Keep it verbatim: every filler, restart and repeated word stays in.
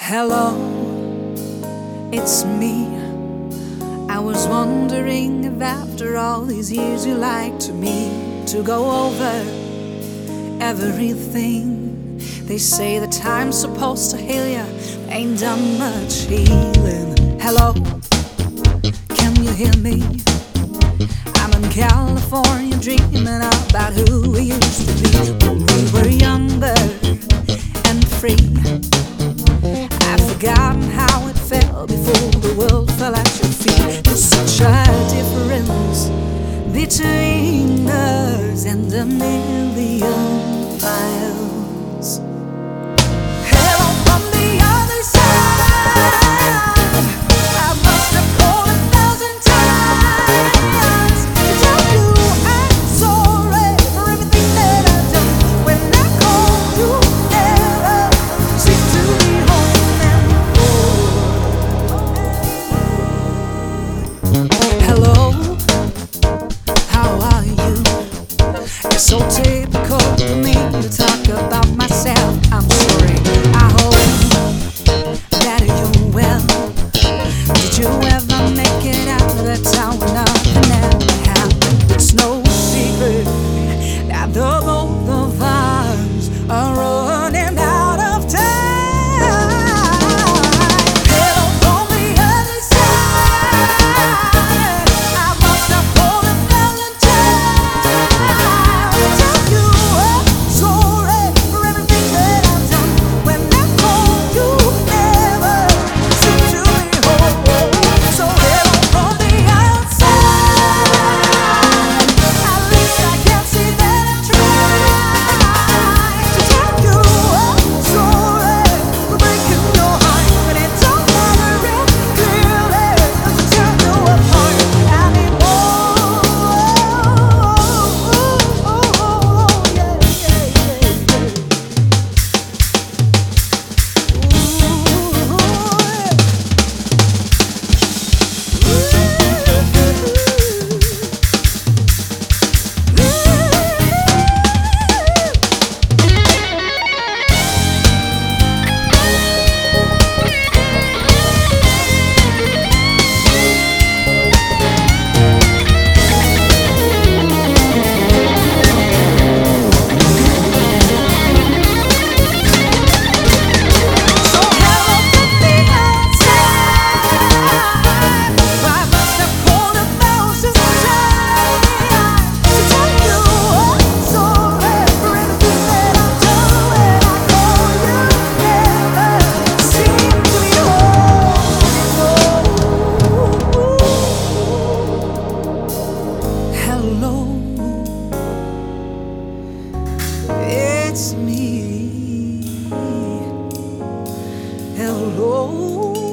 Hello, it's me. I was wondering if after all these years you'd like to me to go over everything. They say the time's supposed to heal ya, ain't done much healing. Hello, can you hear me? I'm in California dreaming about who we used to be when we were younger and free. I've forgotten how it felt before the world fell at your feet. There's such a difference between us and a million miles. Hello from the other side. I must have called a thousand times to tell you I'm sorry for everything that I've done. When I called you, never seemed to be home anymore. Hello, how are you? It's so typical of me to talk about myself. I'm sorry. I hope that you're well. Did you ever make it out of the town when nothing ever happened? It's no secret that the both of us are running out of time. Hello from the other side. I must have called a thousand times to tell you I'm sorry for everything that I've done. When I called you, never seemed to be home. So hello from the outside. At least I can see that I tried to tell you I'm sorry for breaking your heart, but it don't matter real clearly to tell you apart anymore. Yeah, yeah, So hello from the outside. I must have called a thousand times to tell you I'm sorry for everything that I've done. When I call you, never seem to be home anymore. Hello, it's me. Hello.